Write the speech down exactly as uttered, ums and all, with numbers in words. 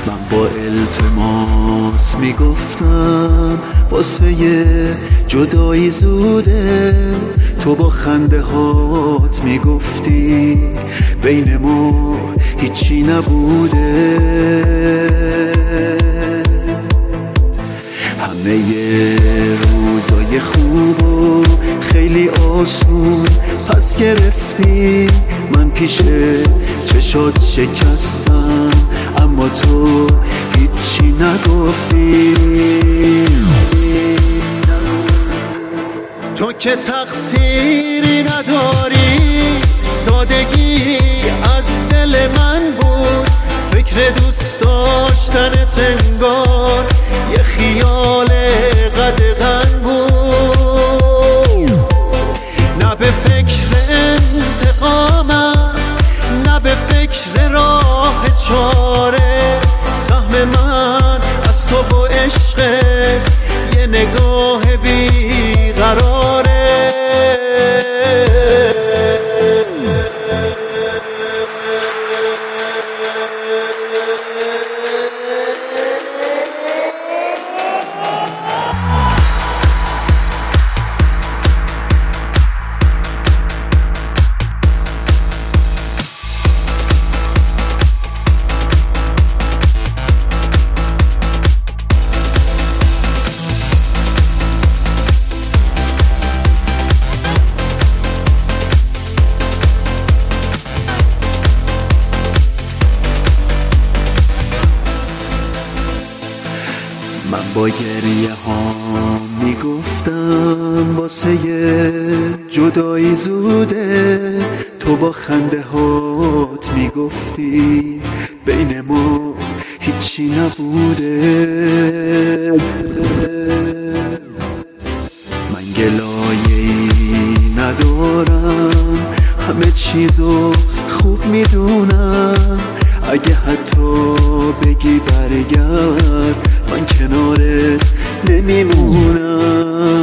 من با التماس میگفتم واسه یه جدایی زوده، تو با خنده هات میگفتی بین ما هیچی نبوده. همه روزای خوبو خیلی آسون پس گرفتی، من پیش چشات شکستم اما تو هیچی نگفتی. تو که تقصیری نداری، سادگی از دل من بود، فکر دوست داشتنت انگار یه خیال قدغن بود. نه به فکر انتقامم، نه به فکر راه چاره، سهم من از تو و عشقت یه نگاه بیقراره. من با گریه ها میگفتم واسه یه جدایی زوده، تو با خنده هات میگفتی بین ما هیچی نبوده. من گلایه‌ای ندارم، همه چیزو خوب میدونم، اگه حتی بگی برگرد من کنارت نمیمونم.